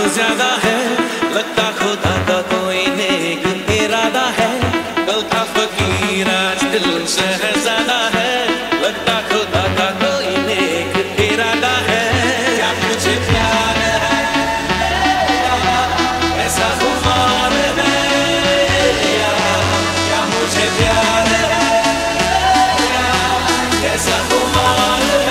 ज्यादा है, लगता खुदा का कोई नेक इरादा है। कल था फकीर आज दिल शहजादा है, लगता खुदा का कोई नेक इरादा है। क्या मुझे प्यार है, ऐसा खुमार है, क्या मुझे प्यार है, ऐसा खुमार है।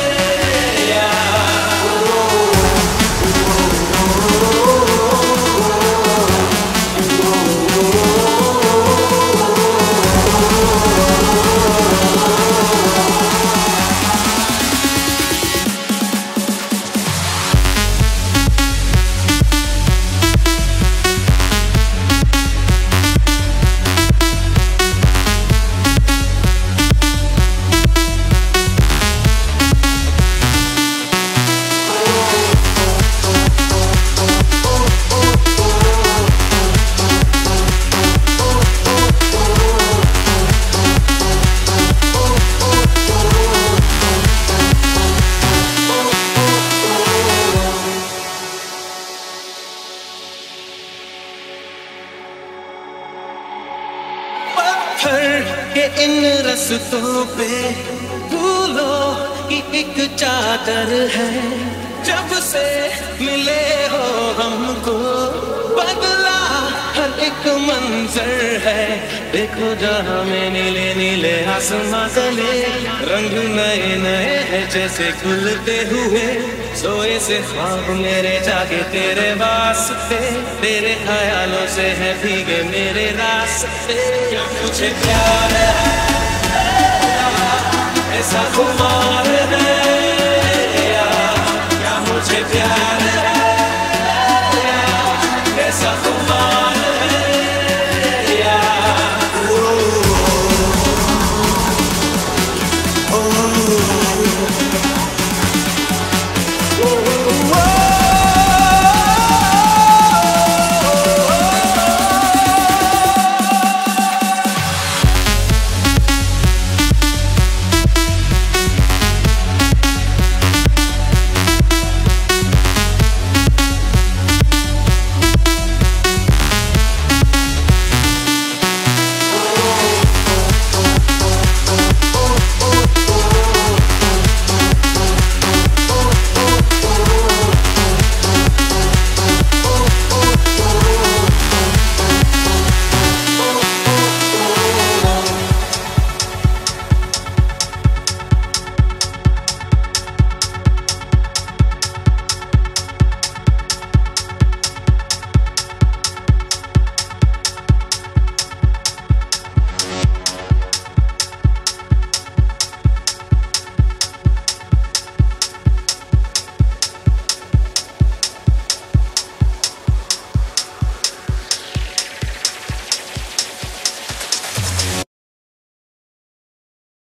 के इन रस्तों पे फूलों की एक चादर है। जब से मिले हो हमको बदला हर एक मंजर है। देखो जहाँ में नीले नीले आसमां तले रंग नए नए हैं जैसे खुलते हुए। सोए से ख्वाब मेरे जागे तेरे वास्ते, तेरे ख्यालों से है भीगे मेरे रास्ते। क्या मुझे प्यार है, ऐसा